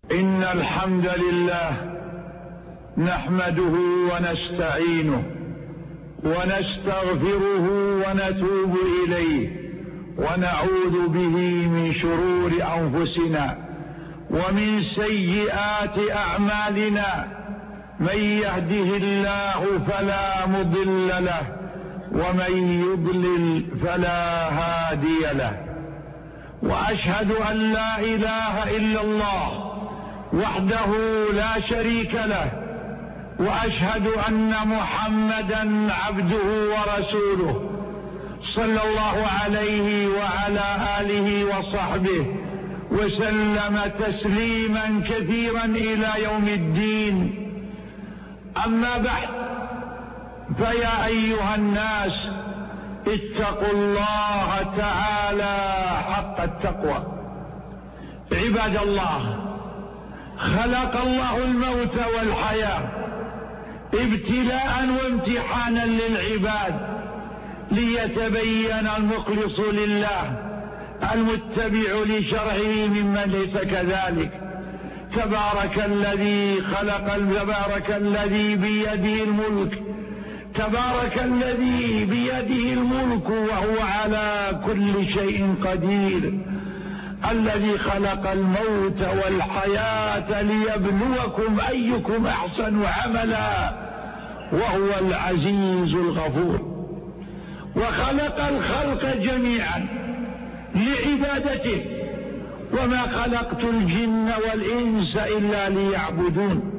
إن الحمد لله نحمده ونستعينه ونستغفره ونتوب إليه ونعوذ به من شرور أنفسنا ومن سيئات أعمالنا. من يهده الله فلا مضل له ومن يضلل فلا هادي له. وأشهد أن لا إله إلا الله وحده لا شريك له، وأشهد أن محمدا عبده ورسوله صلى الله عليه وعلى آله وصحبه وسلم تسليما كثيرا إلى يوم الدين. أما بعد، فيا أيها الناس اتقوا الله تعالى حق التقوى. عباد الله، خلق الله الموت والحياة ابتلاء وامتحانا للعباد ليتبين المخلص لله المتبع لشرعه ممن ليس كذلك. تبارك الذي خلق، تبارك الذي بيده الملك، تبارك الذي بيده الملك وهو على كل شيء قدير، الذي خلق الموت والحياة ليبلوكم أيكم أحسن عملا وهو العزيز الغفور. وخلق الخلق جميعا لعبادته، وما خلقت الجن والإنس إلا ليعبدون.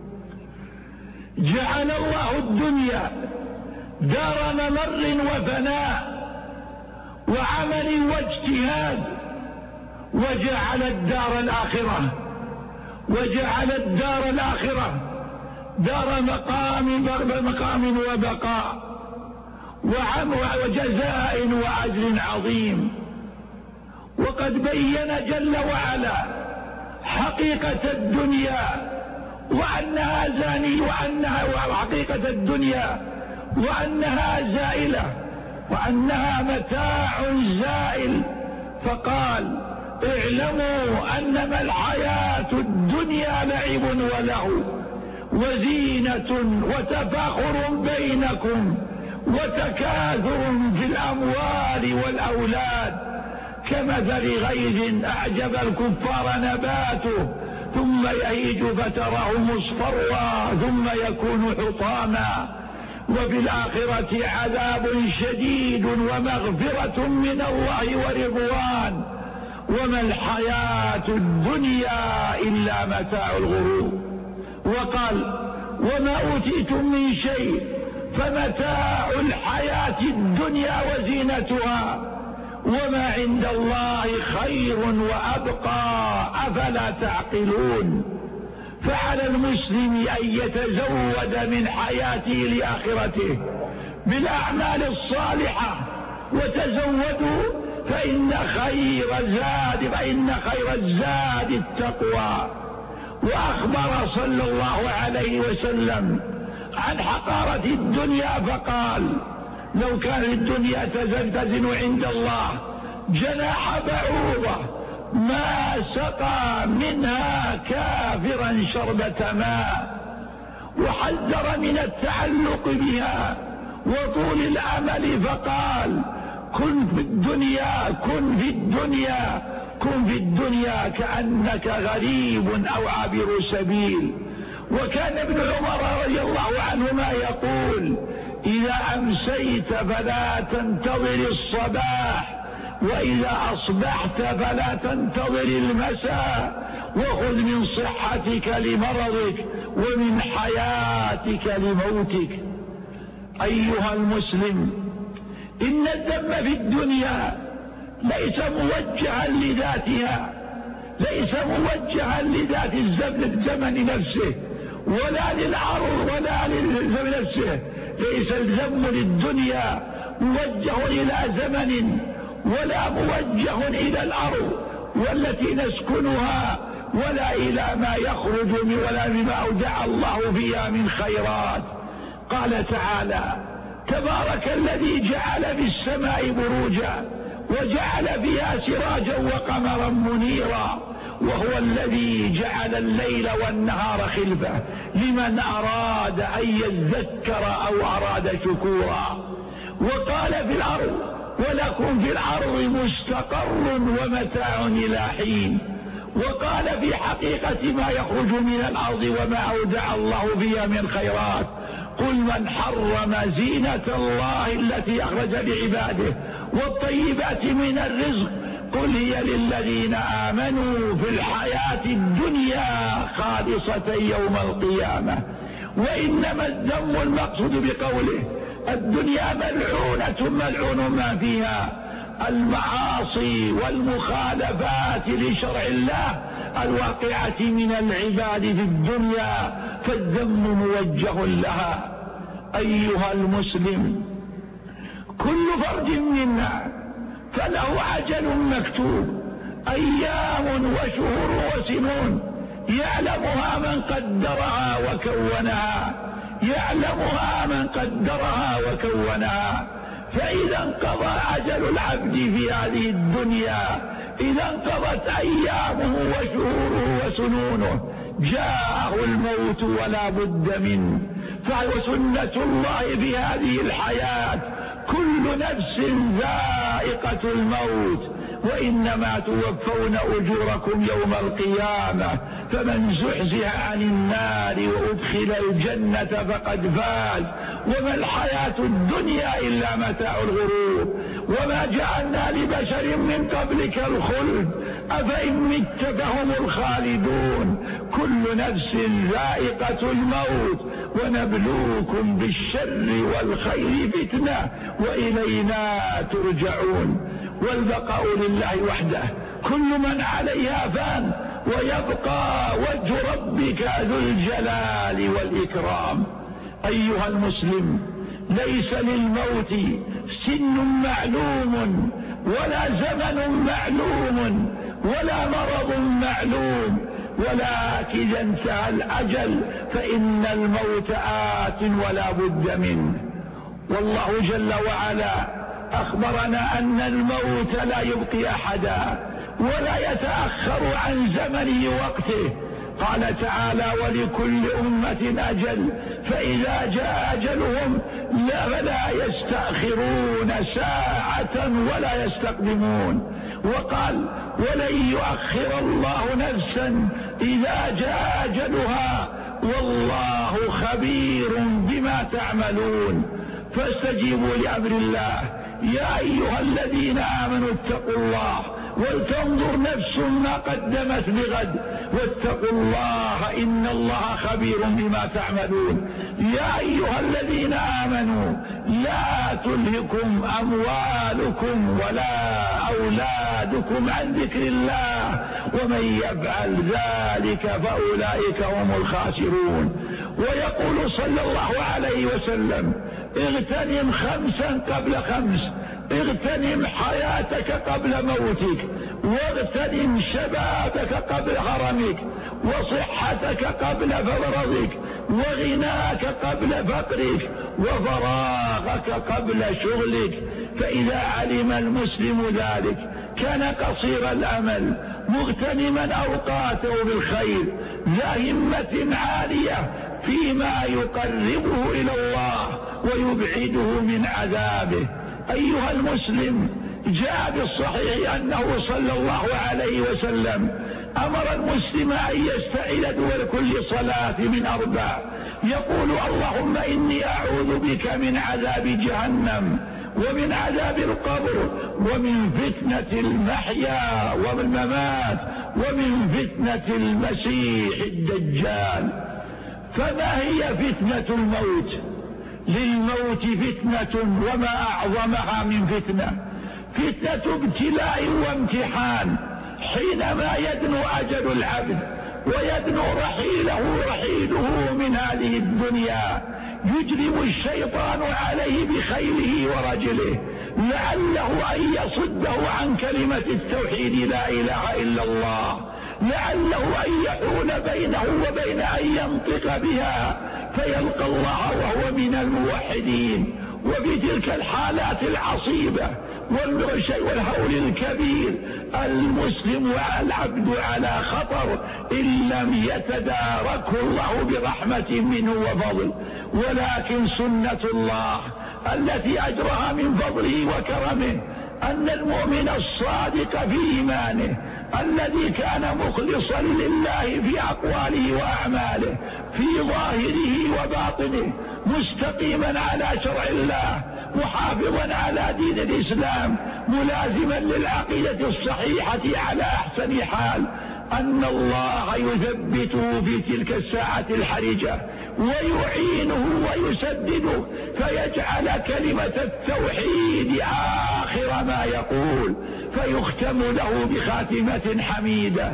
جعل الله الدنيا دار ممر وفناء وعمل واجتهاد، وجعل الدار الآخرة دار مقام وبقاء وجزاء وأجر عظيم. وقد بين جل وعلا حقيقة الدنيا وأنها حقيقة الدنيا وأنها زائلة وأنها متاع زائل، فقال: اعلموا أنما الحياة الدنيا لعب ولهو وزينة وتفاخر بينكم وتكاثر في الأموال والأولاد كمثل غيث أعجب الكفار نباته ثم يهيج فتراه مصفرا ثم يكون حطاما وفي الآخرة عذاب شديد ومغفرة من الله ورضوان وما الحياة الدنيا إلا متاع الغرور. وقال: وما أوتيتم من شيء فمتاع الحياة الدنيا وزينتها وما عند الله خير وأبقى أفلا تعقلون. فعلى المسلم أن يتزود من حياته لآخرته بالأعمال الصالحة، وتزودوا فإن خير الزاد التقوى. وأخبر صلى الله عليه وسلم عن حقارة الدنيا فقال: لو كان الدنيا تزن عند الله جناح بعوضة ما سقى منها كافرا شربة ماء. وحذر من التعلق بها وطول الأمل فقال: كن في الدنيا كأنك غريب أو عابر سبيل. وكان ابن عمر رضي الله عنهما يقول: إذا أمسيت فلا تنتظر الصباح، وإذا أصبحت فلا تنتظر المساء، وخذ من صحتك لمرضك ومن حياتك لموتك. أيها المسلم، إن الذم في الدنيا ليس موجها لذاتها، ليس موجها لذات الزمن نفسه ولا للعرض ولا للزمن نفسه. ليس الذم للدنيا موجه إلى زمن ولا موجه إلى الأرض والتي نسكنها ولا إلى ما يخرج ولا بما أودع الله فيها من خيرات. قال تعالى: تبارك الذي جعل في السماء بروجا وجعل فيها سراجا وقمرا منيرا وهو الذي جعل الليل والنهار خلفة لمن أراد أن يذكر أو أراد شكورا. وقال في الأرض ولكم في الأرض مستقر ومتاع إلى حين. وقال في حقيقة ما يخرج من الأرض وما أودع الله فيها من خيرات قل من حرم زينة الله التي أخرج لعباده والطيبات من الرزق قل هي للذين آمنوا في الحياة الدنيا خالصة يوم القيامة. وإنما الذم المقصود بقوله الدنيا ملعونة ملعون ما فيها المعاصي والمخالفات لشرع الله الواقعة من العباد في الدنيا، فالذم موجه لها. أيها المسلم، كل فرد منا فله عجل مكتوب، أيام وشهور وسنون يعلمها من قدرها وكونها، يعلمها من قدرها وكونها. فإذا انقضى أجل العبد في هذه الدنيا، إذا انقضت أيامه وشهوره وسنونه، جاءه الموت ولا بد منه. فهو سنة الله في هذه الحياة، كل نفس ذائقة الموت، وإنما توفون أجوركم يوم القيامة. فمن زحزح عن النار وأدخل الجنة فقد فاز، وما الحياة الدنيا إلا متاع الغرور. وما جعلنا لبشر من قبلك الخلد أفإن مت فهم الخالدون. كل نفس ذائقة الموت، ونبلوكم بالشر والخير فتنة وإلينا ترجعون. والبقاء لله وحده، كل من عليها فان، ويبقى وجه ربك ذو الجلال والإكرام. أيها المسلم، ليس للموت سن معلوم ولا زمن معلوم ولا مرض معلوم، ولكن إذا انتهى الأجل فإن الموت آت ولا بد منه. والله جل وعلا أخبرنا أن الموت لا يبقي أحدا ولا يتأخر عن زمنه وقته. قال تعالى ولكل أمة أجل فإذا جاء أجلهم لا يستأخرون ساعة ولا يستقدمون. وقال ولن يؤخر الله نفسا إذا جاء أجلها والله خبير بما تعملون. فاستجيبوا لأمر الله يا أيها الذين آمنوا اتقوا الله ولتنظر نفس ما قدمت لغد واتقوا الله إن الله خبير بما تعملون. يا أيها الذين آمنوا لا تلهكم أموالكم ولا أولادكم عن ذكر الله ومن يفعل ذلك فأولئك هم الخاسرون. ويقول صلى الله عليه وسلم اغتنم خمسا قبل خمس، اغتنم حياتك قبل موتك، واغتنم شبابك قبل هرمك، وصحتك قبل مرضك، وغناك قبل فقرك، وفراغك قبل شغلك. فإذا علم المسلم ذلك كان قصير الأمل مغتنما أوقاته بالخير ذا همة عالية فيما يقربه إلى الله ويبعده من عذابه. أيها المسلم، جاء بالصحيح أنه صلى الله عليه وسلم أمر المسلم أن يستعيذ دبر كل صلاة من أربع، يقول اللهم إني أعوذ بك من عذاب جهنم ومن عذاب القبر ومن فتنة المحيا والممات ومن فتنة المسيح الدجال. فما هي فتنة الموت؟ للموت فتنة وما أعظمها من فتنة، فتنة ابتلاء وامتحان حينما يدنو أجل العبد ويدنو رحيله من هذه الدنيا، يجرم الشيطان عليه بخيله ورجله لعله أن يصده عن كلمة التوحيد لا إله إلا الله، لعله أن يحول بينه وبين أن ينطق بها فيلقى الله وهو من الموحدين. وفي تلك الحالات العصيبة والهول الكبير. المسلم والعبد على خطر إن لم يتداركه الله برحمة منه وفضل. ولكن سنة الله التي أجرها من فضله وكرمه أن المؤمن الصادق في إيمانه الذي كان مخلصا لله في أقواله وأعماله في ظاهره وباطنه مستقيما على شرع الله محافظا على دين الإسلام ملازما للعقيدة الصحيحة على أحسن حال، أن الله يثبته في تلك الساعة الحرجة ويعينه ويسدده فيجعل كلمة التوحيد آخر ما يقول فيختم له بخاتمة حميدة.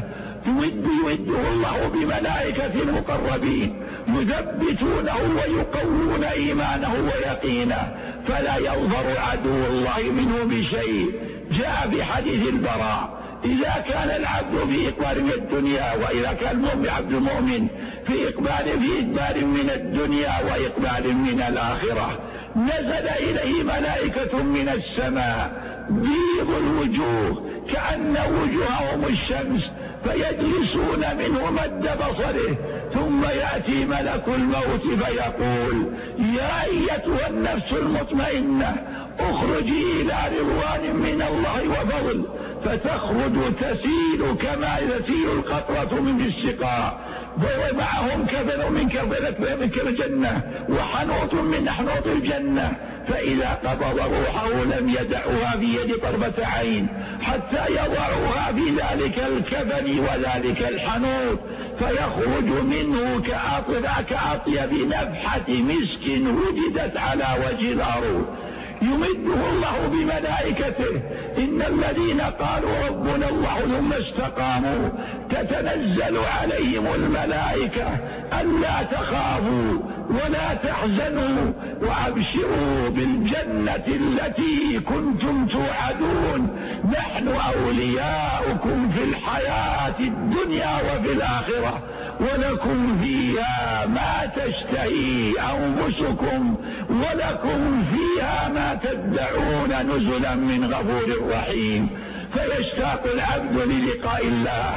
يمده الله بملائكة المقربين يثبتونه ويقوون إيمانه ويقينه فلا يظفر عدو الله منه بشيء. جاء في حديث البراء: إذا كان العبد في إقبال من الدنيا، وإذا كان العبد المؤمن في إدبار من الدنيا وإقبال من الآخرة، نزل إليه ملائكة من السماء بيض الوجوه كأن وجوههم الشمس فيجلسون منه مد بصره، ثم يأتي ملك الموت فيقول: يا أيتها النفس المطمئنة اخرجي إلى رضوان من الله وفضل، فتخرج تسيل كما تسيل القطرة من السقاء، ومعهم كفن من كفن الجنة وحنوط من حنوط الجنة، فإذا قبض روحه لم يدعها في يد طرفة عين حتى يضعوها في ذلك الكفن وذلك الحنوط، فيخرج منه كأطيب نفحة مسك وجدت على وجه الأرض. يمده الله بملائكته. إن الذين قالوا ربنا الله ثم استقاموا تتنزل عليهم الملائكة ألا تخافوا ولا تحزنوا وأبشروا بالجنة التي كنتم توعدون، نحن أولياؤكم في الحياة الدنيا وفي الآخرة، ولكم فيها ما تشتهي أنفسكم ولكم فيها ما تدعون نزلا من غفور رحيم. فيشتاق العبد للقاء الله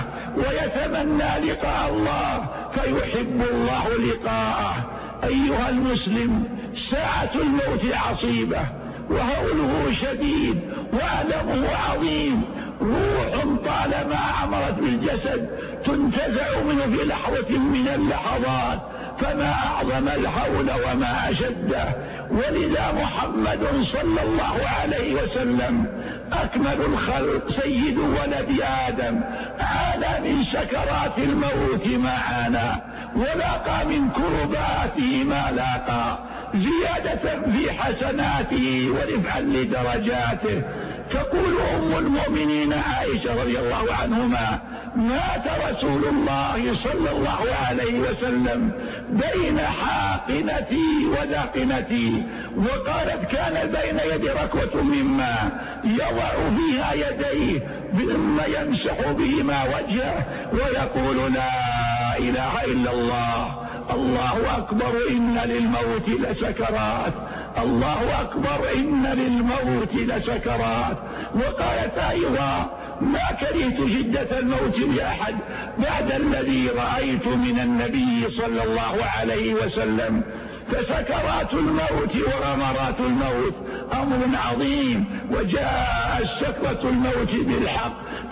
ويتمنى لقاء الله فيحب الله لقاءه. أيها المسلم، ساعة الموت عصيبة وهوله شديد وألمه عظيم. روح طالما عمرت بالجسد تنتزع منه في لحظة من اللحظات، فما أعظم الهول وما أشده. ولذا محمد صلى الله عليه وسلم أكمل الخلق سيد ولد آدم عانى من سكرات الموت ما عانى ولاقى من كرباته ما لاقى، زيادة في حسناته ورفعا لدرجاته. تقول أم المؤمنين عائشة رضي الله عنهما: مات رسول الله صلى الله عليه وسلم بين حاقنتي وداقنتي، وقالت: كان بين يدي ركوة من ماء يضع فيها يديه ثم يمسح بهما وجهه ويقول: لا إله إلا الله، الله أكبر، إن للموت لسكرات، الله أكبر، إن للموت لسكرات. وقالت أيضا: ما كرهت شدة الموت لأحد بعد الذي رأيت من النبي صلى الله عليه وسلم. فسكرات الموت وغمرات الموت أمر عظيم، وجاء سكرة الموت بالحق،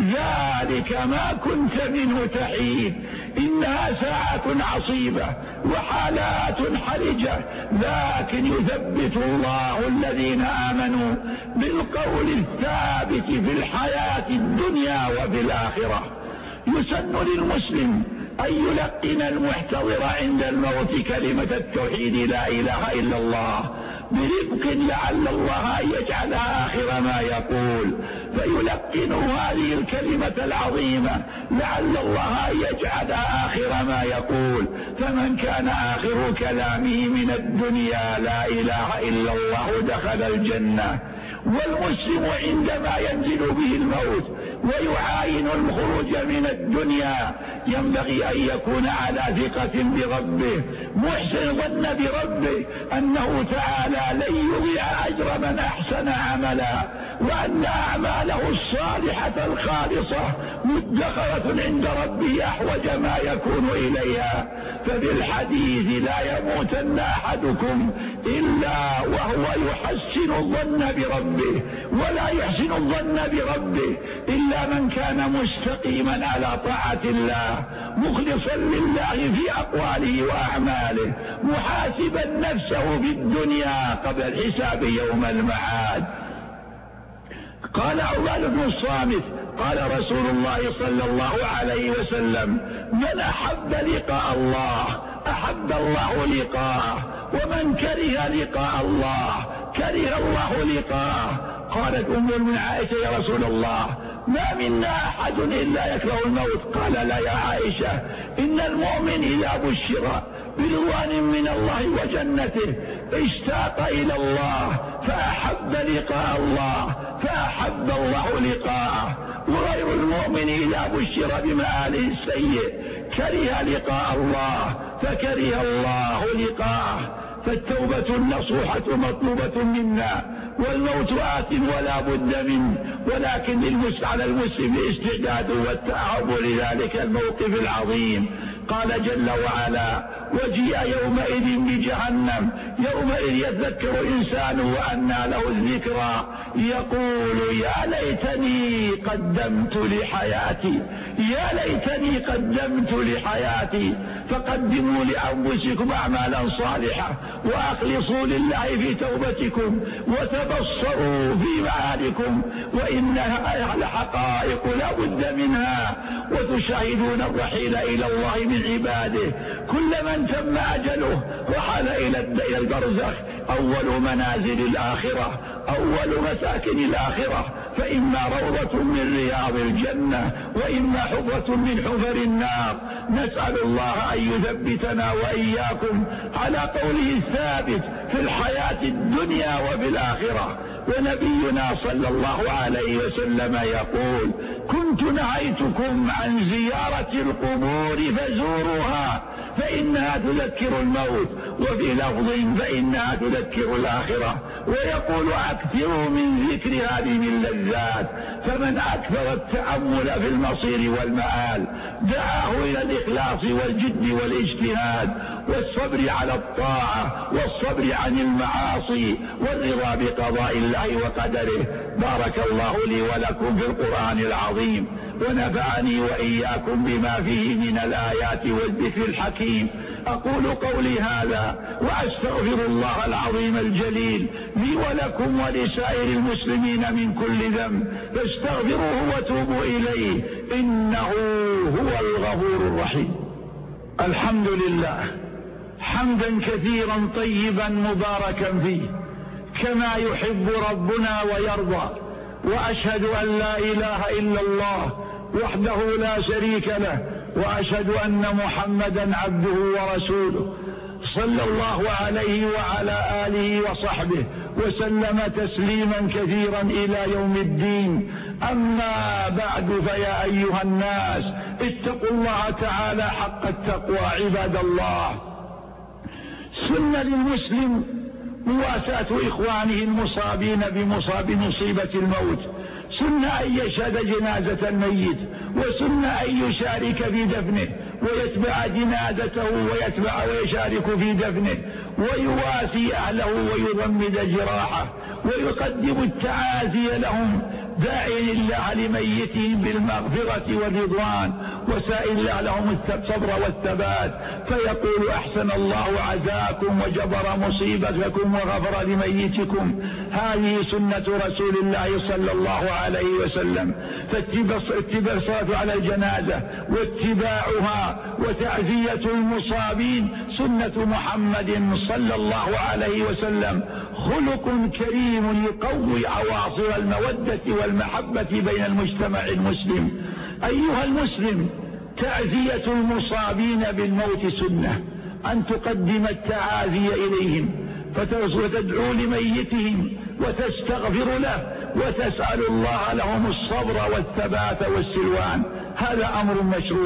ذلك ما كنت منه تحيد. إنها ساعة عصيبة وحالات حرجة، لكن يثبت الله الذين آمنوا بالقول الثابت في الحياة الدنيا وفي الآخرة. يسن للمسلم أن يلقن المحتضر عند الموت كلمة التوحيد: لا إله إلا الله، برفق لعل الله أن يجعلها آخر ما يقول، فيلقن هذه الكلمة العظيمة لعل الله أن يجعلها آخر ما يقول. فمن كان آخر كلامه من الدنيا لا إله إلا الله دخل الجنة. والمسلم عندما ينزل به الموت ويعاين الخروج من الدنيا ينبغي أن يكون على ثقة بربه محسن ظن بربه أنه تعالى لن يضيع أجر من أحسن عملا، وأن أعماله الصالحة الخالصة مدخرة عند ربه أحوج ما يكون إليها. ففي الحديث لا يموتن أحدكم إلا وهو يحسن الظن بربه، ولا يحسن الظن بربه إلا من كان مستقيما على طاعة الله مخلصا لله في أقواله وأعماله، محاسبا نفسه في الدنيا قبل الحساب يوم المعاد. قال عبادة بن الصامت قال رسول الله صلى الله عليه وسلم: من أحب لقاء الله أحب الله لقاءه، ومن كره لقاء الله كره الله لقاءه. قالت أم المؤمنين عائشة: يا رسول الله ما منا أحد إلا يكره الموت. قال: لا يا عائشة، إن المؤمن إذا بشر برضوان من الله وجنته اشتاق إلى الله فأحب لقاء الله فأحب الله لقاءه، وغير المؤمن إذا بشر بمآله السيء كره لقاء الله فكره الله لقاءه. فالتوبة النصوحة مطلوبة منا، والموت آت ولا بد منه، ولكن على المسلم الاستعداد والتأهب لذلك الموقف العظيم. قال جل وعلا: وجيء يومئذ بجهنم يومئذ يذكر الإنسان وأنى له الذكرى يقول يا ليتني قدمت لحياتي، يا ليتني قدمت لحياتي. فقدموا لأنفسكم أعمالا صالحة وأخلصوا لله في توبتكم وتبصروا في معادكم، وإنها لحقائق لا بد منها، وتشاهدون الرحيل إلى الله من عباده. كل من تم أجله رحل إلى البرزخ، أول منازل الآخرة، أول مساكن الآخرة، فإما روضة من رياض الجنة وإما حفرة من حفر النار. نسأل الله أن يثبتنا وإياكم على قوله الثابت في الحياة الدنيا وفي الآخرة. ونبينا صلى الله عليه وسلم يقول: كنت نهيتكم عن زيارة القبور فزوروها فإنها تذكر الموت، وفي لفظ فإنها تذكر الآخرة. ويقول: أكثروا من ذكر هذه اللذات، فمن أكثر التأمل في المصير والمآل دعاه إلى الإخلاص والجد والاجتهاد والصبر على الطاعة والصبر عن المعاصي والرضا بقضاء الله وقدره. بارك الله لي ولكم في القرآن العظيم، ونفعني وإياكم بما فيه من الآيات والذكر الحكيم. أقول قولي هذا وأستغفر الله العظيم الجليل لي ولكم ولسائر المسلمين من كل ذنب، فاستغفروه وتوبوا إليه إنه هو الغفور الرحيم. الحمد لله حمدا كثيرا طيبا مباركا فيه كما يحب ربنا ويرضى، وأشهد أن لا إله إلا الله وحده لا شريك له، وأشهد أن محمدا عبده ورسوله صلى الله عليه وعلى آله وصحبه وسلم تسليما كثيرا إلى يوم الدين. أما بعد، فيا أيها الناس اتقوا الله تعالى حق التقوى عباد الله. سن للمسلم مواساة إخوانه المصابين بمصيبة الموت، سن أن يشهد جنازة الميت، وسن أن يشارك في دفنه ويتبع جنازته ويشارك في دفنه ويواسي أهله ويضمد جراحه ويقدم التعازي لهم، داعي الله لميتهم بالمغفرة والرضوان وسائل الله لهم الصبر والثبات، فيقول: أحسن الله عزاكم وجبر مصيبتكم وغفر لميتكم. هذه سنة رسول الله صلى الله عليه وسلم. فاتباع الصلاة على الجنازة واتباعها وتعزية المصابين سنة محمد صلى الله عليه وسلم، خلق كريم يقوي عواصر المودة والمحبة بين المجتمع المسلم. أيها المسلم، تعزية المصابين بالموت سنة، أن تقدم التعازي إليهم وتدعو لميتهم وتستغفر له وتسأل الله لهم الصبر والثبات والسلوان. هذا أمر مشروع.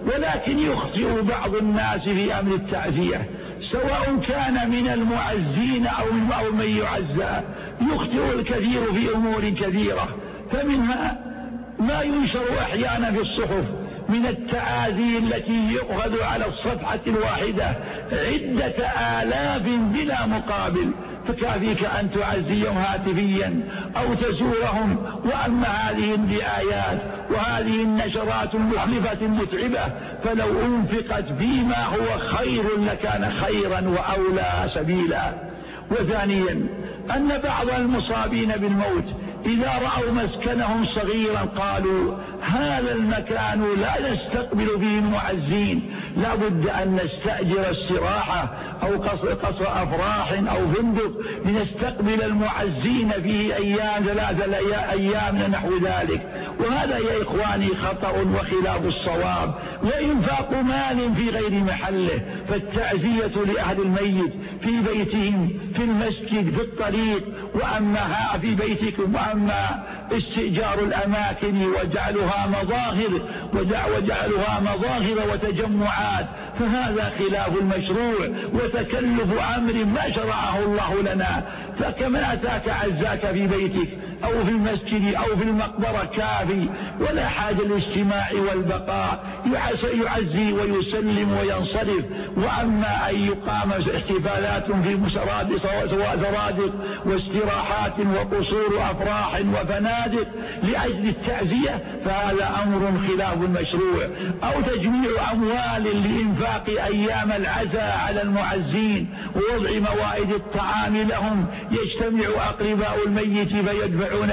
ولكن يخطئ بعض الناس في أمر التعزية، سواء كان من المعزين أو من يعزى، يخطئ الكثير في أمور كثيرة، فمنها ما ينشر أحيانا في الصحف من التعازي التي يؤخذ على الصفحة الواحدة 10,000 بلا مقابل، فكافيك أن تعزيهم هاتفيا أو تزورهم. وأما هذه الدعايات وهذه النشرات المخلفة المتعبة فلو أنفقت فيما هو خير لكان خيرا وأولى سبيلا. وثانيا أن بعض المصابين بالموت إذا رأوا مسكنهم صغيرا قالوا هذا المكان لا يستقبل فيه المعزين، لا بد أن نستأجر استراحة أو قصر أفراح أو فندق لنستقبل المعزين فيه أيام 3 أيام نحو ذلك. وهذا يا إخواني خطأ وخلاف الصواب وإنفاق مال في غير محله. فالتعزية لأهل الميت في بيتهم، في المسجد، في الطريق، وأما في بيتكم. وأما استئجار الأماكن وجعلها مظاهر وتجمعات فهذا خلاف المشروع وتكلف أمر ما شرعه الله لنا. فكما أتاك عزاك في بيتك أو في المسجد أو في المقبرة كافي، ولا حاجة للاجتماع والبقاء، يعزي ويسلم وينصرف. وأما أن يقام احتفالات في سرادق واستراحات وقصور أفراح وفنادق لأجل التعزية فهذا أمر خلاف المشروع. أو تجميع أموال لإنفاق أيام العزاء على المعزين ووضع موائد الطعام لهم، يجتمع أقرباء الميت فيدفعون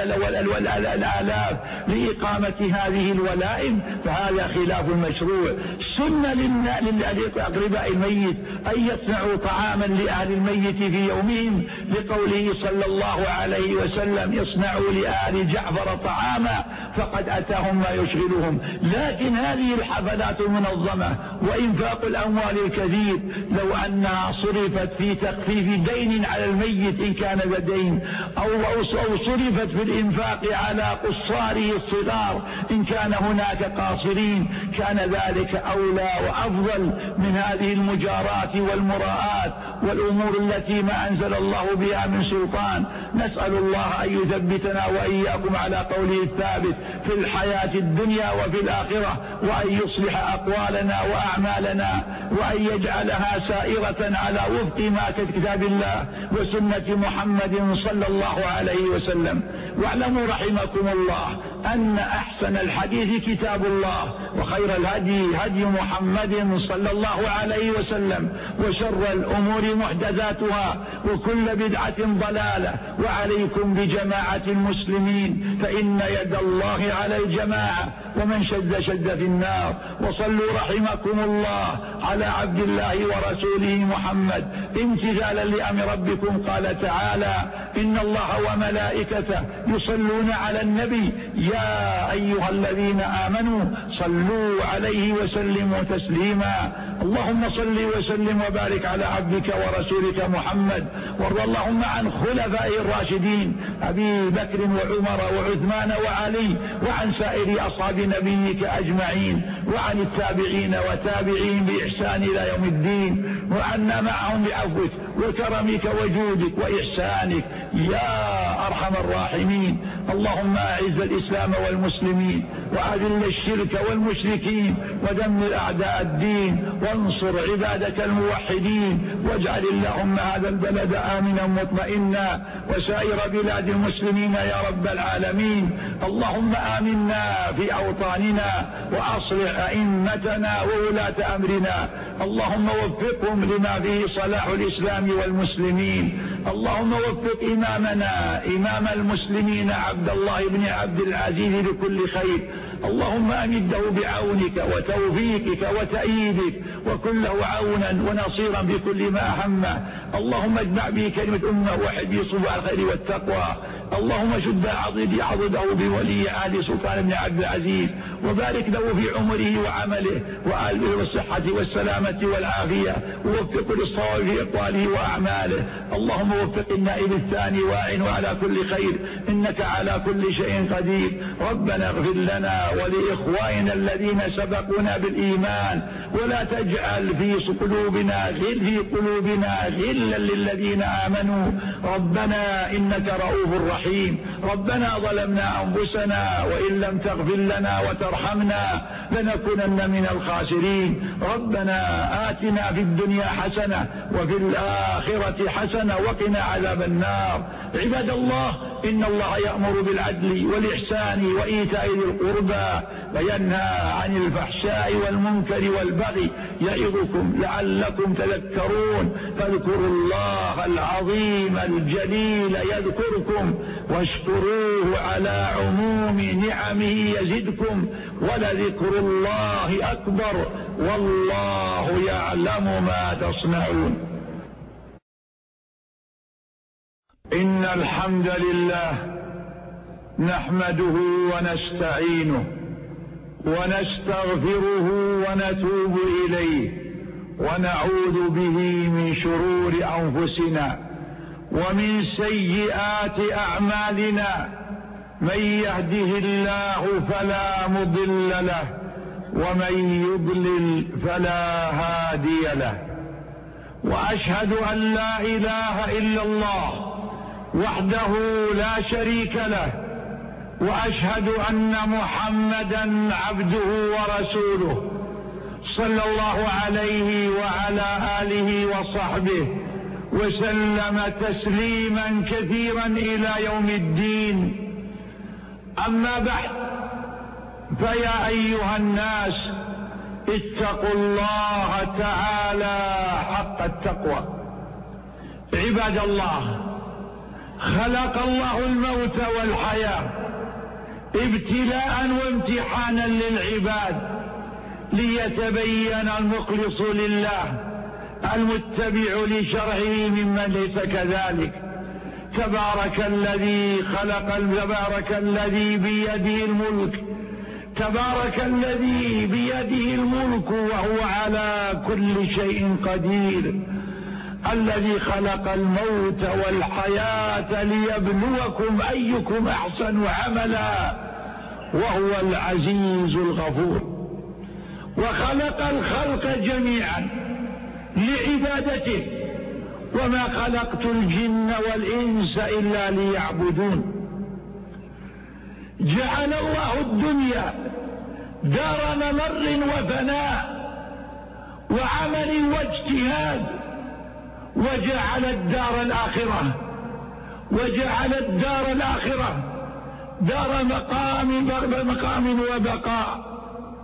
الآلاف لإقامة هذه الولائم، فهذا خلاف المشروع. سنة لأقرباء الميت أن يصنعوا طعاما لأهل الميت في يومهم، لقوله صلى الله عليه وسلم اصنعوا لآل جعفر طعاما فقد أتاهم ما يشغلهم. لكن هذه الحفلات المنظمة وإنفاق الأموال الكثير لو أنها صرفت في تخفيف دين على الميت إن كان لدين، أو صرفت في الإنفاق على قصاره الصغار إن كان هناك قاصرين، كان ذلك أولى وأفضل من هذه المجارات والمراءات والأمور التي ما أنزل الله بها من سلطان. نسأل الله أن يثبتنا وإياكم على قوله الثابت في الحياة الدنيا وفي الآخرة، وأن يصلح أقوالنا وأعمالنا، وأن يجعلها سائرة على وفق ما كتاب الله وسنة محمد صلى الله عليه وسلم. واعلموا رحمكم الله أن أحسن الحديث كتاب الله، وخير الهدي هدي محمد صلى الله عليه وسلم، وشر الأمور محدثاتها، وكل بدعة ضلالة. وعليكم بجماعة المسلمين فإن يد الله على الجماعة، ومن شد في النار. وصلوا رحمكم الله على عبد الله ورسوله محمد امتثالا لأمر ربكم. قال تعالى إن الله وملائكته يصلون على النبي يا أيها الذين آمنوا صلوا عليه وسلموا تسليما. اللهم صل وسلم وبارك على عبدك ورسولك محمد. وارض اللهم عن خلفائه الراشدين أبي بكر وعمر وعثمان وعلي، وعن سائر أصحاب نبيك أجمعين، وعن التابعين وتابعين بإحسان إلى يوم الدين، وعنا معهم بعفوك وكرمك وجودك وإحسانك يا أرحم الراحمين. اللهم أعز الإسلام والمسلمين، وأذل الشرك والمشركين، ودمر أعداء الدين، وانصر عبادك الموحدين. واجعل اللهم هذا البلد آمنا مطمئنا، وسائر بلاد المسلمين يا رب العالمين. اللهم آمنا في أوطاننا، وأصلح أئمتنا وولاة أمرنا. اللهم وفقهم لما فيه صلاح الإسلام والمسلمين. اللهم وفق إمامنا إمام المسلمين عبد الله بن عبد العزيز لكل خير. اللهم أمده بعونك وتوفيقك وتأييدك، وكن له عونا ونصيرا بكل ما أهمه. اللهم اجمع به كلمة أمة وحد صبح الخير والتقوى. اللهم شد عضده بولي آل سلطان بن عبد العزيز، وبارك له في عمره وعمله وآله والصحة والسلامة والعافية، ووفقه للصواب في أقواله وأعماله. اللهم وفق النائب الثاني واعن على كل خير، إنك على كل شيء قدير. ربنا اغفر لنا ولإخواننا الذين سبقونا بالإيمان، ولا تجعل في قلوبنا غلا للذين آمنوا. ربنا إنك رؤوف رحيم. ربنا ظلمنا أنفسنا وإن لم تغفر لنا وترحمنا لنكونن من الخاسرين. ربنا آتنا في الدنيا حسنة وفي الآخرة حسنة وقنا عذاب النار. عباد الله، إن الله يأمر بالعدل والإحسان وإيتاء ذي القربى وينهى عن الفحشاء والمنكر والبغي يعظكم لعلكم تذكرون. فاذكروا الله العظيم الجليل يذكركم، واشكروه على عموم نعمه يزدكم، ولذكر الله أكبر، والله يعلم ما تصنعون. إن الحمد لله نحمده ونستعينه ونستغفره ونتوب إليه، ونعوذ به من شرور أنفسنا ومن سيئات أعمالنا. من يهده الله فلا مضل له، ومن يضلل فلا هادي له. وأشهد أن لا إله إلا الله وحده لا شريك له، وأشهد أن محمدا عبده ورسوله، صلى الله عليه وعلى آله وصحبه وسلم تسليما كثيرا إلى يوم الدين. أما بعد، فيا أيها الناس اتقوا الله تعالى حق التقوى. عباد الله، خلق الله الموت والحياة ابتلاء وامتحانا للعباد، ليتبين المخلص لله المتبع لشرعه ممن ليس كذلك. تبارك الذي خلق، تبارك الذي بيده الملك، تبارك الذي بيده الملك وهو على كل شيء قدير، الذي خلق الموت والحياة ليبلوكم أيكم أحسن عملا، وهو العزيز الغفور. وخلق الخلق جميعا لعبادته، وما خلقت الجن والإنس إلا ليعبدون. جعل الله الدنيا دار ممر وفناء وعمل واجتهاد، وجعل الدار الآخرة دار مقام وبقاء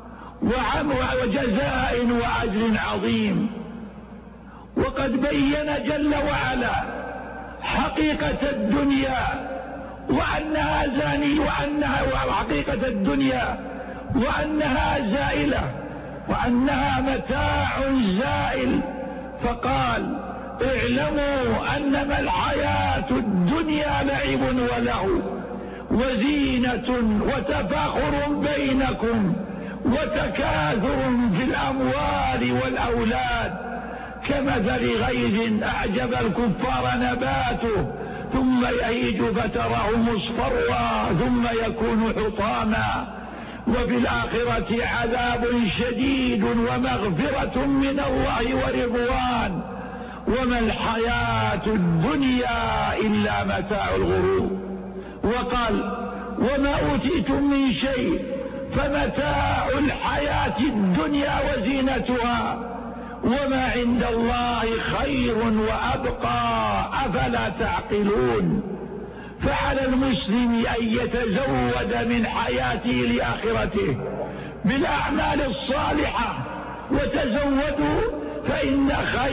وجزاء وأجر عظيم. وقد بين جل وعلا حقيقة الدنيا وأنها حقيقة الدنيا وأنها زائلة وأنها متاع زائل، فقال: اعلموا أنما الحياة الدنيا لعب ولهو وزينة وتفاخر بينكم وتكاثر في الأموال والأولاد، كمثل غيث أعجب الكفار نباته ثم يهيج فتراه مصفرا ثم يكون حطاما، وفي الآخرة عذاب شديد ومغفرة من الله ورضوان، وما الحياة الدنيا إلا متاع الغرور. وقال: وما أوتيتم من شيء فمتاع الحياة الدنيا وزينتها، وما عند الله خير وأبقى، أفلا تعقلون. فعلى المسلم أن يتزود من حياته لآخرته بالأعمال الصالحة، وتزودوا فإن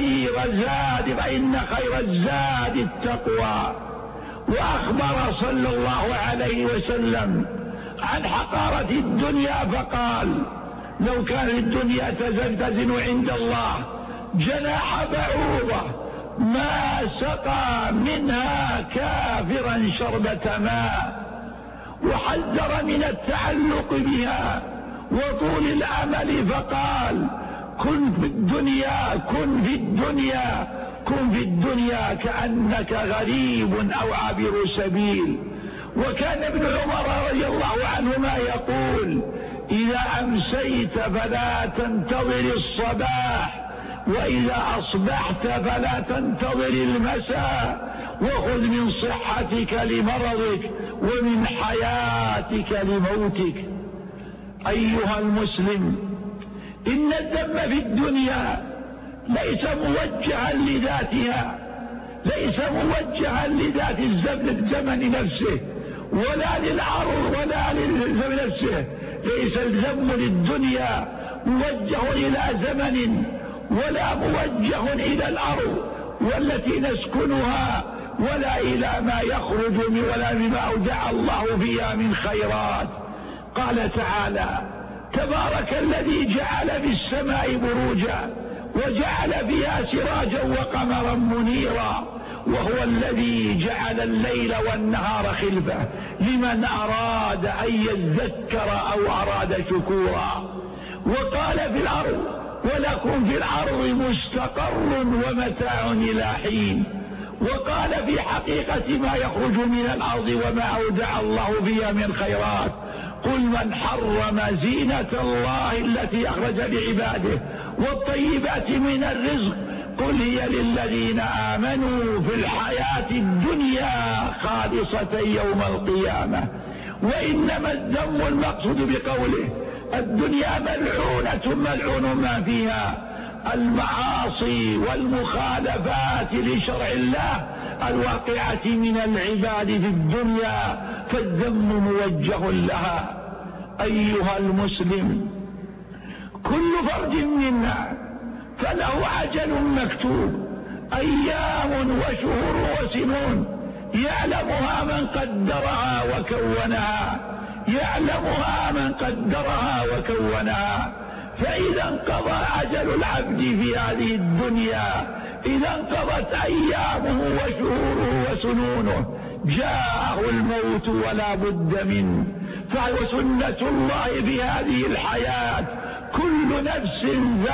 خير الزاد التقوى. وأخبر صلى الله عليه وسلم عن حقارة الدنيا فقال: لو كان الدنيا تزن عند الله جناح بعوضة ما سقى منها كافرا شربة ماء، وحذر من التعلق بها وطول الأمل، فقال كن في الدنيا كأنك غريب أو عابر سبيل. وكان ابن عمر رضي الله عنهما يقول: إذا أمسيت فلا تنتظر الصباح، وإذا أصبحت فلا تنتظر المساء، وخذ من صحتك لمرضك ومن حياتك لموتك. أيها المسلم، إن الذم في الدنيا ليس موجها لذاتها، ليس موجها لذات الزمن نفسه، ولا للعرض ولا للزمن نفسه. ليس الذم للدنيا موجه إلى زمن، ولا موجه إلى الأرض والتي نسكنها، ولا إلى ما يخرج ولا مما أودع الله فيها من خيرات. قال تعالى: تبارك الذي جعل في السماء بروجا وجعل فيها سراجا وقمرا منيرا، وهو الذي جعل الليل والنهار خلفة لمن أراد أن يذكر أو أراد شكورا. وقال في الأرض: ولكم في الأرض مستقر ومتاع إلى حين. وقال في حقيقة ما يخرج من الأرض وما أودع الله فيها من خيرات: قل من حرم زينة الله التي أخرج لعباده والطيبات من الرزق، قل هي للذين آمنوا في الحياة الدنيا خالصة يوم القيامة. وإنما الذم المقصود بقوله: الدنيا ملعونة ملعون ما فيها، المعاصي والمخالفات لشرع الله الواقعة من العباد في الدنيا، فالذم موجه لها. أيها المسلم، كل فرد منا فله أجل مكتوب، أيام وشهور وسنون يعلمها من قدرها وكونها، يعلمها من قدرها وكونها. فإذا انقضى أجل العبد في هذه الدنيا، إذا انقضت أيامه وشهوره وسنونه، جاءه الموت ولا بد منه. فهو سنة الله في هذه الحياة: كل نفس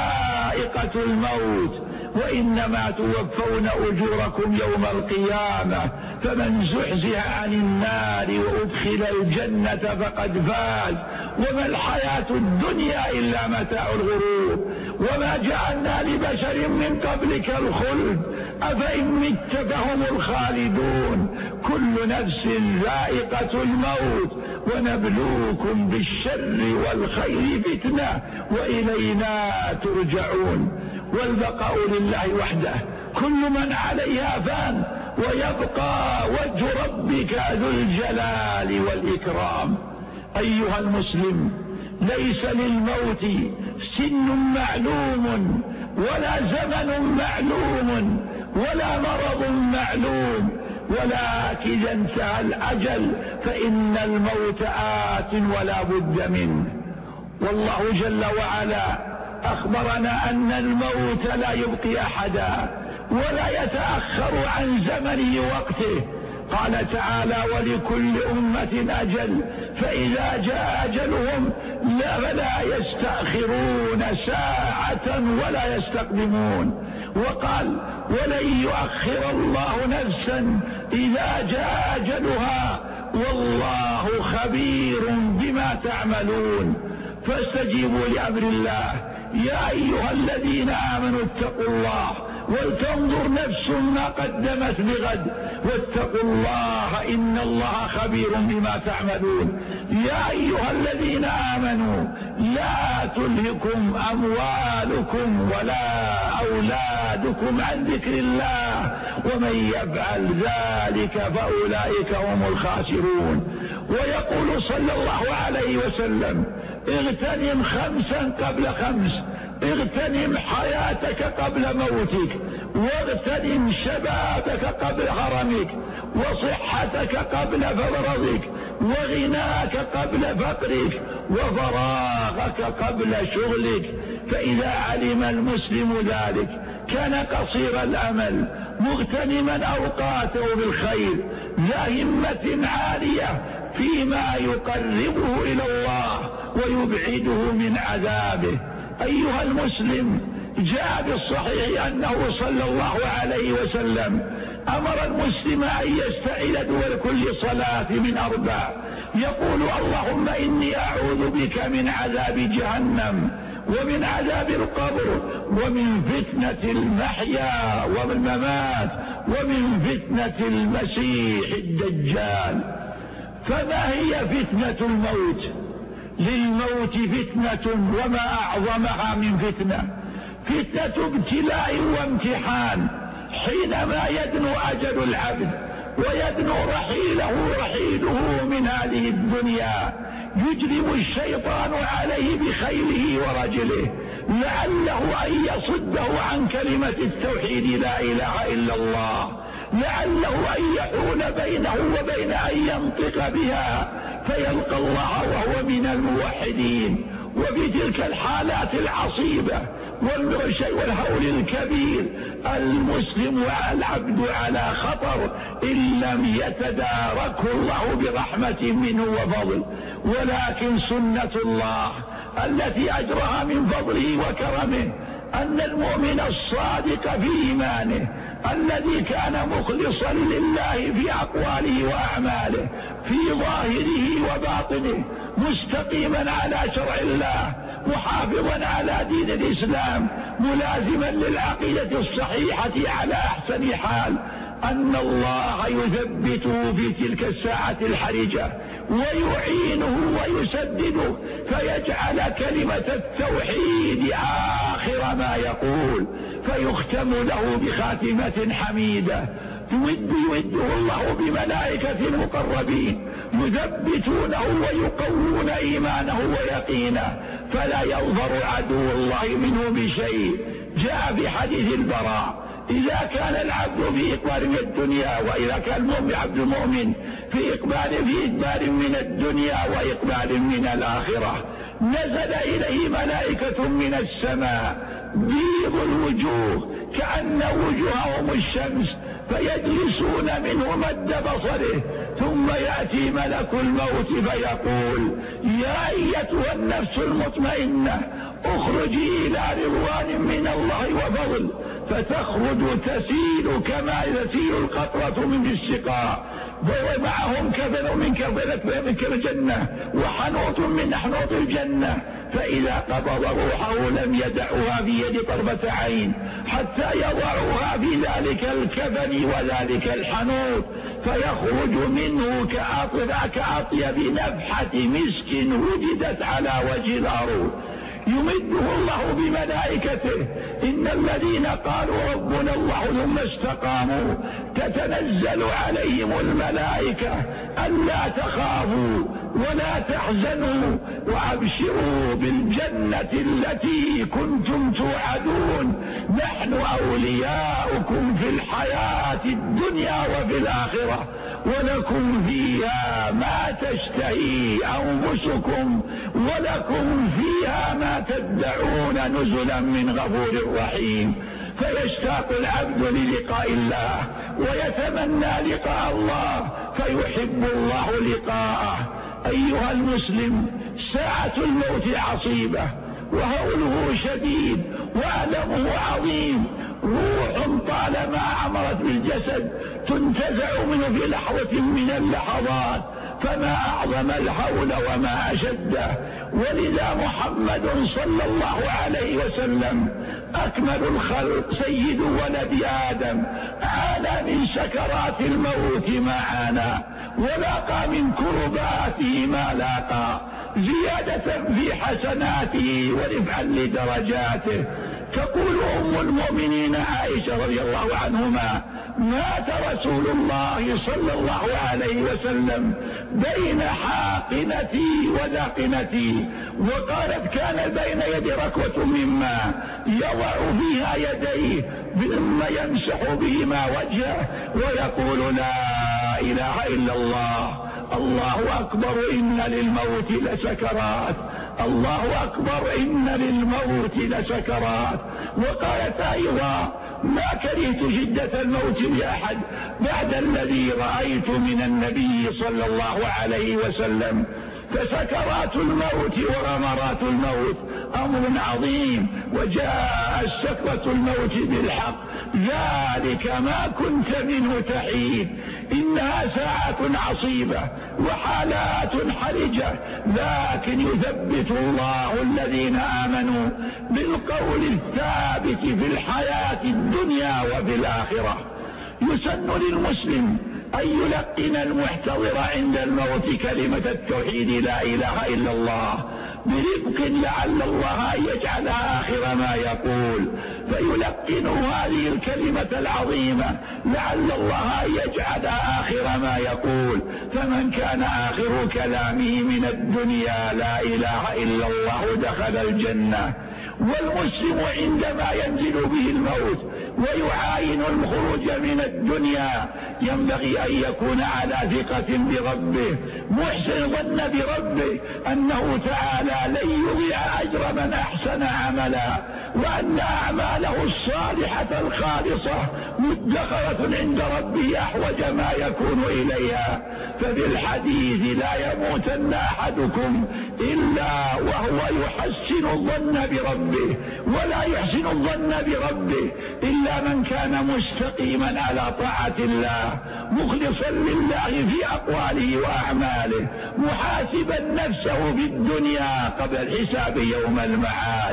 ذائقة الموت، وإنما توفون أجوركم يوم القيامة، فمن زحزح عن النار وأدخل الجنة فقد فاز، وما الحياة الدنيا إلا متاع الغرور. وما جعلنا لبشر من قبلك الخلد أفإن مت فهم الخالدون. كل نفس ذائقة الموت، ونبلوكم بالشر والخير فتنة وإلينا ترجعون. والبقاء لله وحده، كل من عليها فان، ويبقى وجه ربك ذو الجلال والإكرام. أيها المسلم، ليس للموت سن معلوم، ولا زمن معلوم، ولا مرض معلوم، ولكن إذا انتهى الأجل فإن الموت آت ولا بد منه. والله جل وعلا أخبرنا أن الموت لا يبقي أحدا ولا يتأخر عن زمنه وقته. قال تعالى: ولكل أمة أجل فإذا جاء أجلهم فلا يستأخرون ساعة ولا يستقدمون. وقال: ولن يؤخر الله نفسا إذا جاء أجلها والله خبير بما تعملون. فاستجيبوا لأمر الله يا أيها الذين آمنوا اتقوا الله ولتنظر نفس ما قدمت لغد واتقوا الله إن الله خبير بما تعملون. يا أيها الذين آمنوا لا تلهكم أموالكم ولا أولادكم عن ذكر الله ومن يفعل ذلك فأولئك هم الخاسرون. ويقول صلى الله عليه وسلم: اغتنم خمسا قبل خمس، اغتنم حياتك قبل موتك، واغتنم شبابك قبل هرمك، وصحتك قبل مرضك، وغناك قبل فقرك، وفراغك قبل شغلك. فإذا علم المسلم ذلك كان قصير الأمل مغتنما أوقاته بالخير، ذا همة عالية فيما يقربه إلى الله ويبعده من عذابه. أيها المسلم، جاء بالصحيح أنه صلى الله عليه وسلم أمر المسلم أن يستعيذ دبر كل صلاة من 4، يقول: اللهم إني أعوذ بك من عذاب جهنم ومن عذاب القبر ومن فتنة المحيا والممات ومن فتنة المسيح الدجال. فما هي فتنة الموت؟ للموت فتنة وما أعظمها من فتنة، فتنة ابتلاء وامتحان، حينما يدنو أجل العبد ويدنو رحيله من هذه الدنيا، يجلب الشيطان عليه بخيله ورجله لعله أن يصده عن كلمة التوحيد لا إله إلا الله، لعله أن يحول بينه وبين أن ينطق بها فيلقى الله وهو من الموحدين. وفي تلك الحالات العصيبة والهول الكبير المسلم والعبد على خطر إن لم يتداركه الله برحمة منه وفضل. ولكن سنة الله التي أجرها من فضله وكرمه أن المؤمن الصادق في إيمانه الذي كان مخلصا لله في أقواله وأعماله في ظاهره وباطنه، مستقيما على شرع الله، محافظا على دين الإسلام، ملازما للعقيدة الصحيحة على أحسن حال، أن الله يثبته في تلك الساعة الحرجة ويعينه ويسدده فيجعل كلمة التوحيد آخر ما يقول، فيختم له بخاتمة حميدة. يمده الله بملائكة المقربين يثبتونه ويقوون إيمانه ويقينه، فلا يظفر عدو الله منه بشيء. جاء في حديث البراء: إذا كان العبد في إقبال من الدنيا، وإذا كان عبد المؤمن في إدبار من الدنيا وإقبال من الآخرة، نزل إليه ملائكة من السماء بيض الوجوه كأن وجوههم الشمس، فيجلسون منه مد بصره، ثم يأتي ملك الموت فيقول: يا أيتها النفس المطمئنة اخرجي إلى رضوان من الله وفضل، فتخرج تسيل كما تسيل القطرة من السقاء، ومعهم كفن من كفن الجنة وحنوط من حنوط الجنة، فإذا قبض روحه لم يدعها في يد طرفة عين حتى يضعها في ذلك الكفن وذلك الحنوط، فيخرج منه كأطيب نفحة مسك وجدت على وجه الأرض. يمده الله بملائكته. إن الذين قالوا ربنا الله ثم استقاموا تتنزل عليهم الملائكة ألا تخافوا ولا تحزنوا وأبشروا بالجنة التي كنتم توعدون، نحن أولياؤكم في الحياة الدنيا وفي الآخرة، ولكم فيها ما تشتهي أنفسكم ولكم فيها ما تدعون نزلا من غفور رحيم. فيشتاق العبد للقاء الله ويتمنى لقاء الله، فيحب الله لقاءه. أيها المسلم، ساعة الموت عصيبة وهوله شديد وألمه عظيم. روح طالما عمرت بالجسد تنتزع منه في لحظة من اللحظات، فما أعظم الهول وما أشده. ولذا محمد صلى الله عليه وسلم أكمل الخلق سيد ولد آدم عانى من سكرات الموت ما عانى، ولاقى من كرباته ما لاقى، زيادة في حسناته ورفعا لدرجاته. تقول أم المؤمنين عائشة رضي الله عنهما: مات رسول الله صلى الله عليه وسلم بين حاقنتي وذاقنتي، وقالت: كان بين يدي ركوة مما يضع فيها يديه ثم يمسح بهما وجهه ويقول: لا إله إلا الله، الله أكبر، إن للموت لسكرات، الله أكبر، إن للموت لسكرات. وقالت أيضا: ما كرهت شدة الموت لأحد بعد الذي رأيت من النبي صلى الله عليه وسلم. فسكرات الموت وغمرات الموت أمر عظيم، وجاء سكرة الموت بالحق، ذلك ما كنت منه تحيد. إنها ساعة عصيبة وحالات حرجة، لكن يثبت الله الذين آمنوا بالقول الثابت في الحياة الدنيا وفي الآخرة. يسن للمسلم أن يلقن المحتضر عند الموت كلمة التوحيد لا إله إلا الله برفق، لعل الله أن يجعلها آخر ما يقول، فيلقن هذه الكلمة العظيمة لعل الله أن يجعلها آخر ما يقول. فمن كان آخر كلامه من الدنيا لا إله إلا الله دخل الجنة. والمسلم عندما ينزل به الموت ويعاين الخروج من الدنيا ينبغي أن يكون على ثقة بربه، محسن ظن بربه أنه تعالى لن يضيع أجر من أحسن عملا، وأن أعماله الصالحة الخالصة مدخرة عند ربه أحوج ما يكون إليها. ففي الحديث لا يموتن أحدكم إلا وهو يحسن الظن بربه، ولا يحسن الظن بربه إلا من كان مستقيما على طاعة الله، مخلصا لله في أقواله وأعماله، محاسبا نفسه في الدنيا قبل الحساب يوم المعاد.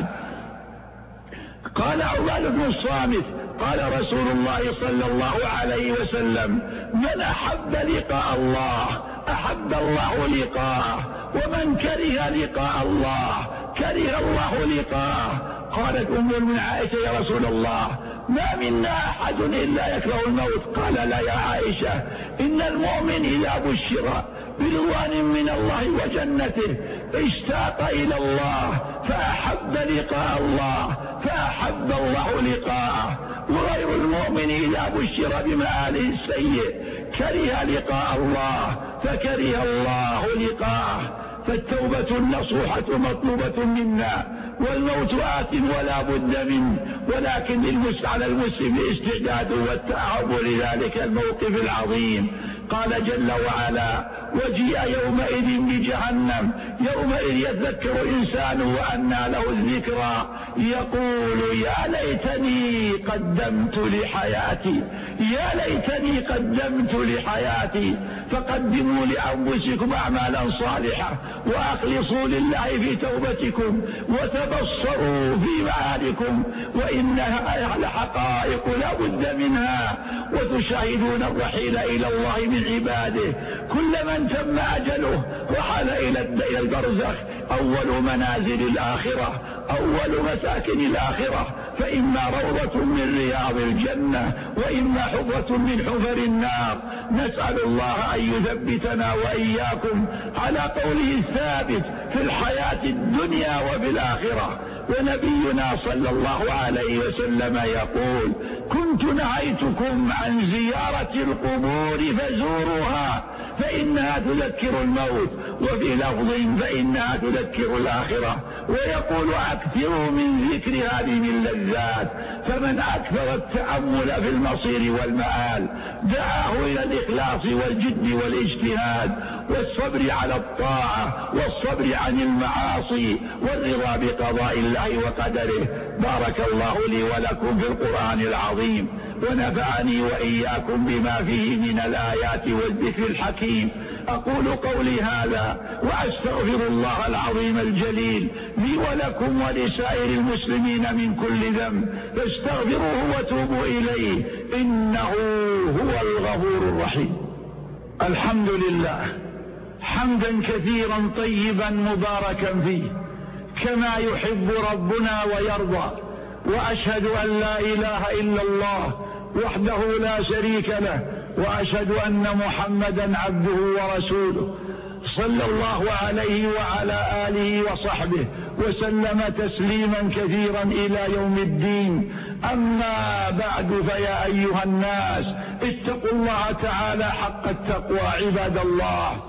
قال عبادة بن الصامت قال رسول الله صلى الله عليه وسلم: من أحب لقاء الله أحب الله لقاءه، ومن كره لقاء الله كره الله لقاءه. قالت أم المؤمنين عائشة: يا رسول الله ما منا أحد إلا يكره الموت. قال: لا يا عائشة، إن المؤمن إذا بشر برضوان من الله وجنته اشتاق إلى الله فأحب لقاء الله فأحب الله لقاءه، وغير المؤمن إذا بشر بمآله السيء كره لقاء الله فكره الله لقاءه. فالتوبة النصوحة مطلوبة منا، والموت آت ولا بد منه، ولكن على المسلم الاستعداد والتأهب لذلك الموقف العظيم. قال جل وعلا: وجيء يومئذ بجهنم يومئذ يذكر الإنسان وأنى له الذكرى يقول يا ليتني قدمت لحياتي، يا ليتني قدمت لحياتي. فقدموا لأنفسكم أعمالا صالحة وأخلصوا لله في توبتكم وتبصروا في معادكم، وإنها لحقائق لا بد منها، وتشاهدون الرحيل إلى الله من عباده. كل من تم أجله رحل إلى البرزخ، أول منازل الآخرة، أول مساكن الآخرة، فإما روضة من رياض الجنة وإما حفرة من حفر النار. نسأل الله أن يثبتنا وإياكم على قوله الثابت في الحياة الدنيا وفي الآخرة. ونبينا صلى الله عليه وسلم يقول: كنت نهيتكم عن زيارة القبور فزوروها فإنها تذكر الموت، وفي لفظ فإنها تذكر الآخرة. ويقول: أكثروا من ذكر هذه اللذات، فمن أكثر التأمل في المصير والمآل دعاه إلى الإخلاص والجد والاجتهاد والصبر على الطاعة والصبر عن المعاصي والرضا بقضاء الله وقدره. بارك الله لي ولكم في القرآن العظيم، ونفعني وإياكم بما فيه من الآيات والذكر الحكيم. أقول قولي هذا وأستغفر الله العظيم الجليل لي ولكم ولسائر المسلمين من كل ذنب، فاستغفروه وتوبوا إليه إنه هو الغفور الرحيم. الحمد لله حمدا كثيرا طيبا مباركا فيه كما يحب ربنا ويرضى، وأشهد أن لا إله إلا الله وحده لا شريك له، وأشهد أن محمدا عبده ورسوله صلى الله عليه وعلى آله وصحبه وسلم تسليما كثيرا إلى يوم الدين. أما بعد، فيا أيها الناس اتقوا الله تعالى حق التقوى عباد الله.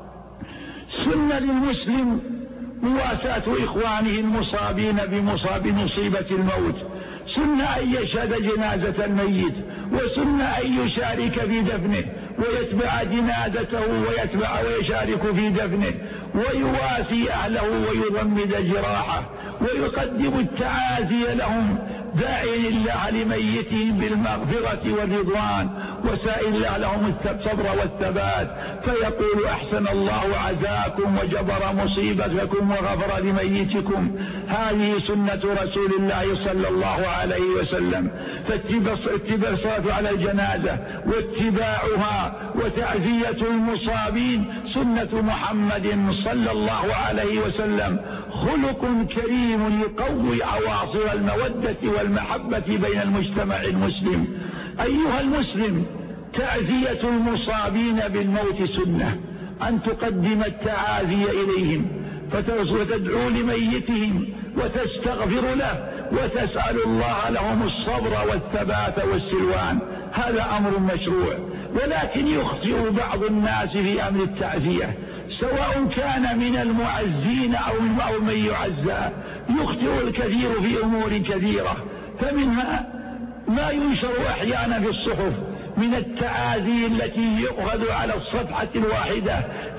سن للمسلم مواساة إخوانه المصابين بمصيبة الموت، سن أن يشهد جنازة الميت، وسن أن يشارك في دفنه ويتبع جنازته ويشارك في دفنه ويواسي أهله ويضمد جراحه ويقدم التعازي لهم، داعيا الله لميتهم بالمغفرة والرضوان وسائل الله لهم الصبر والثبات، فيقول أحسن الله عزاكم وجبر مصيبتكم وغفر لميتكم. هذه سنة رسول الله صلى الله عليه وسلم. فاتباع الصلاة على الجنازة واتباعها وتعزية المصابين سنة محمد صلى الله عليه وسلم، خلق كريم يقوي عواصر المودة والمحبة بين المجتمع المسلم. أيها المسلم، تعزية المصابين بالموت سنة، أن تقدم التعازي إليهم وتدعو لميتهم وتستغفر له وتسأل الله لهم الصبر والثبات والسلوان، هذا أمر مشروع. ولكن يخطئ بعض الناس في أمر التعزية، سواء كان من المعزين أو من يعزى، يخطئ الكثير في أمور كثيرة، فمنها ما ينشر أحيانا في الصحف من التعازي التي يؤخذ على الصفحة الواحدة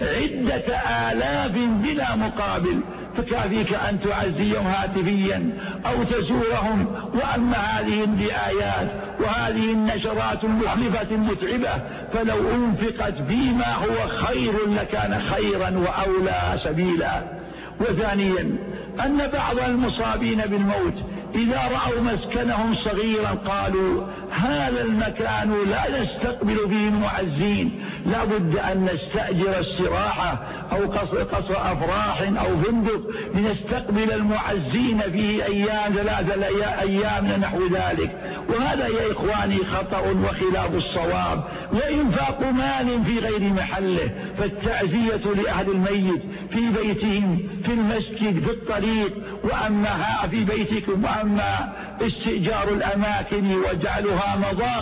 10,000 بلا مقابل، فكافيك أن تعزيهم هاتفيا أو تزورهم. وأما هذه الدعايات وهذه النشرات المحلفة المتعبة فلو أنفقت فيما هو خير لكان خيرا وأولى سبيلا. وثانيا أن بعض المصابين بالموت إذا رأوا مسكنهم صغيرا قالوا هذا المكان لا نستقبل فيه المعزين، لا بد أن نستأجر استراحة أو قصر أفراح أو فندق لنستقبل المعزين فيه أيام 3 أيام نحو ذلك. وهذا يا إخواني خطأ وخلاف الصواب وإنفاق مال في غير محله. فالتعزية لأهل الميت في بيتهم، في المسجد، في الطريق، وأما في بيتكم، وأما استئجار الأماكن وجعلها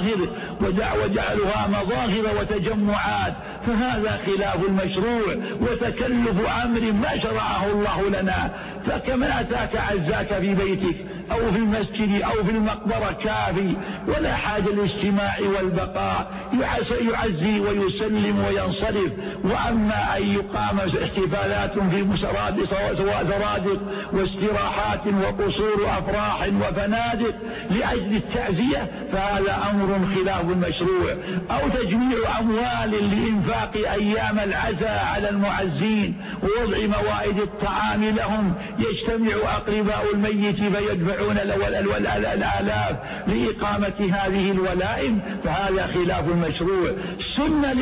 مظاهر وتجمعات فهذا خلاف المشروع وتكلف أمر ما شرعه الله لنا. فكمن أتاك عزاك في بيتك أو في المسجد أو في المقبرة كافي، ولا حاجة للاجتماع والبقاء، يعزي ويسلم وينصرف. وأما أن يقام احتفالات في سرادق واستراحات وقصور أفراح وفنادق لأجل التعزية فهذا أمر خلاف المشروع. أو تجميع أموال لإنفاق أيام العزاء على المعزين ووضع موائد الطعام لهم، يجتمع أقرباء الميت فيدفعون الآلاف لإقامة هذه الولائم، فهذا خلاف المشروع. سنة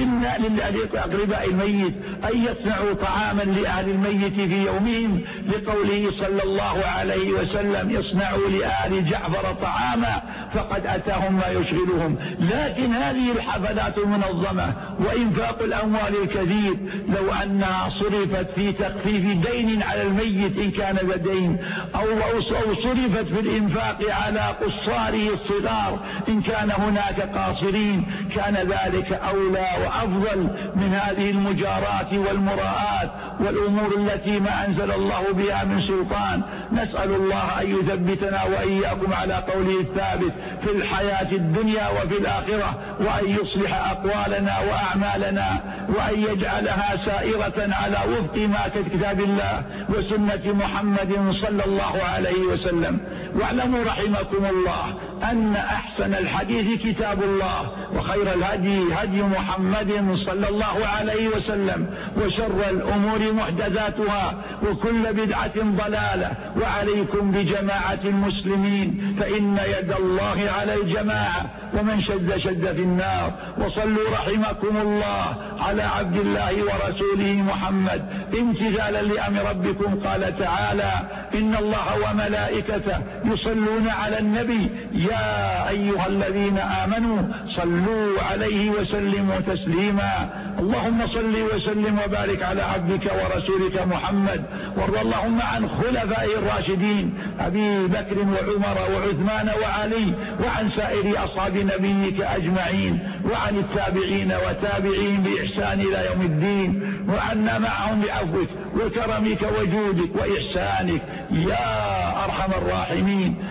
لأقرباء الميت أن يصنعوا طعاما لأهل الميت في يومهم، لقوله صلى الله عليه وسلم اصنعوا لآل جعفر طعاما فقد أتاهم ما يشغلهم. لكن هذه الحفلات المنظمة وإنفاق الأموال الكثير لو أنها صرفت في تخفيف دين على الميت إن كان ذا دين، أو صرفت في الإنفاق على قصاره الصغار إن كان هناك قاصرين، كان ذلك أولى وأفضل من هذه المجارات والمراءات والأمور التي ما أنزل الله بها من سلطان. نسأل الله أن يثبتنا وإياكم على قوله الثابت في الحياة الدنيا وفي الآخرة، وأن يصلح أقوالنا وأعمالنا، وأن يجعلها سائرة على وفق ما كتاب الله وسنة محمد صلى الله عليه وسلم. واعلموا رحمكم الله أن أحسن الحديث كتاب الله، وخير الهدي هدي محمد صلى الله عليه وسلم، وشر الأمور محدثاتها، وكل بدعة ضلالة. وعليكم بجماعة المسلمين فإن يد الله على الجماعة، ومن شد في النار. وصلوا رحمكم الله على عبد الله ورسوله محمد امتثالا لأمر ربكم. قال تعالى إن الله وملائكته يصلون على النبي يا أيها الذين آمنوا صلوا عليه وسلموا تسليما. اللهم صل وسلم وبارك على عبدك ورسولك محمد. وارض اللهم عن خلفائه الراشدين أبي بكر وعمر وعثمان وعلي، وعن سائر أصحاب نبيك أجمعين، وعن التابعين وتابعين بإحسان إلى يوم الدين، وعنا معهم بعفوك وكرمك وجودك وإحسانك يا أرحم الراحمين.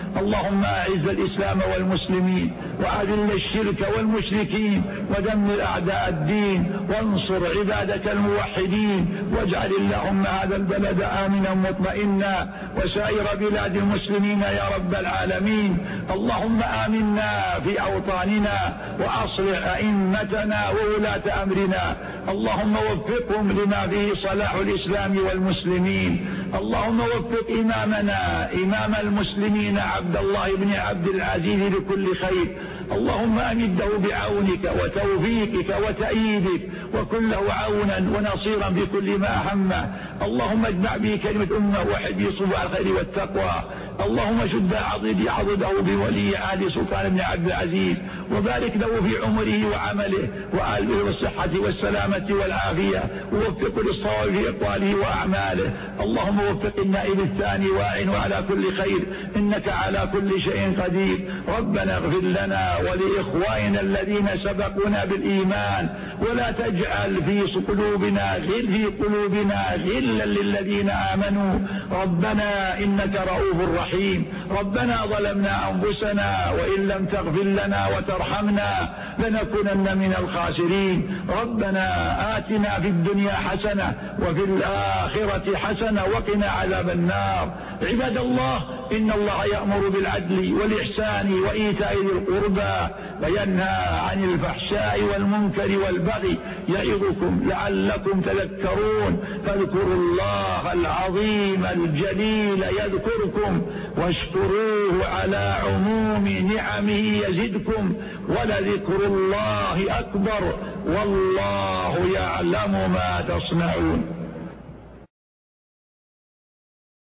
اللهم أعز الإسلام والمسلمين وأذل الشرك والمشركين ودمر أعداء الدين وانصر عبادك الموحدين واجعل اللهم هذا البلد آمنا مطمئنا وسائر بلاد المسلمين يا رب العالمين. اللهم آمنا في أوطاننا وأصلح أئمتنا وولاة أمرنا، اللهم وفقهم لما فيه صلاح الإسلام والمسلمين. اللهم وفق إمامنا إمام المسلمين عبد الله بن عبد العزيز لكل خير، اللهم أمده بعونك وتوفيقك وتأييدك وكن له عونا ونصيرا في كل ما همه. اللهم اجمع به كلمة أمة واحد صبح الخير والتقوى. اللهم شد عضده بولي عهد سلطان بن عبد العزيز وبارك له في عمره وعمله وآله والصحة والسلامة والعافية ووفقه للصواب في أقواله وأعماله. اللهم وفق النائب الثاني واعن على كل خير إنك على كل شيء قدير. ربنا اغفر لنا ولإخواننا الذين سبقونا بالإيمان ولا تجعل في قلوبنا غلا للذين آمنوا ربنا إنك رؤوف رحيم. ربنا ظلمنا أنفسنا وإن لم تغفر لنا وترحمنا لنكونن من الخاسرين. ربنا آتنا في الدنيا حسنة وفي الآخرة حسنة وقنا عذاب النار. عباد الله، إن الله يأمر بالعدل والإحسان وإيتاء ذي القربى وينهى عن الفحشاء والمنكر والبغي يعظكم لعلكم تذكرون. فاذكروا الله العظيم الجليل يذكركم واشكروه على عموم نعمه يزدكم ولذكر الله أكبر والله يعلم ما تصنعون.